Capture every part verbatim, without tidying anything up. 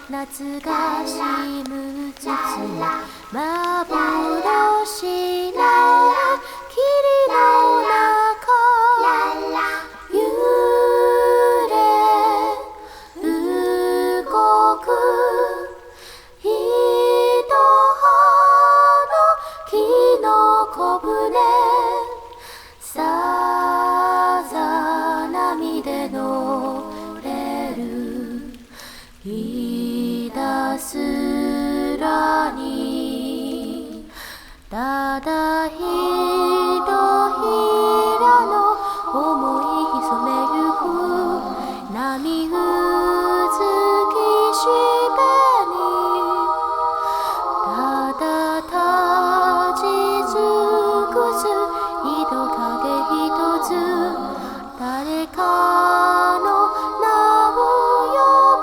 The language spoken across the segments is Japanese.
夏がしむつつは幻なら霧の中揺れ動く一葉の木の小舟さざ波で乗れるひたすらにただひとひらの想い潜めゆく波うずきしべにただ立ち尽くす人影ひとつ誰かの名を呼ぶ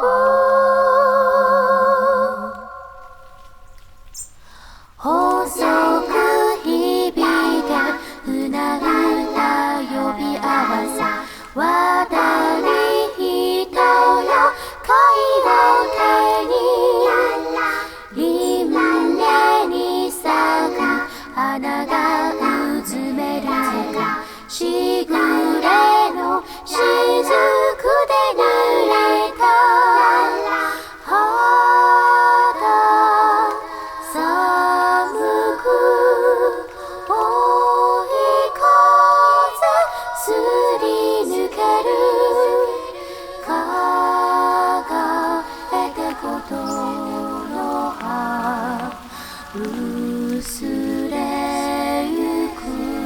細く響け船歌呼び合わせ渡り人よ貝を手に輪廻に咲く花がうずめるしぐれの雫で濡れた肌寒く追い風すり抜ける輝いてことの葉薄れゆく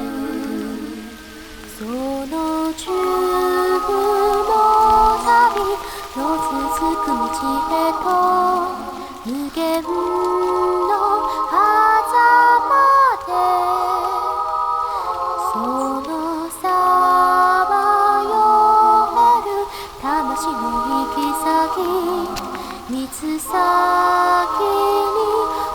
その十分の旅の続く道へと無限の狭間でそのさまよえる魂の行き先三つ先に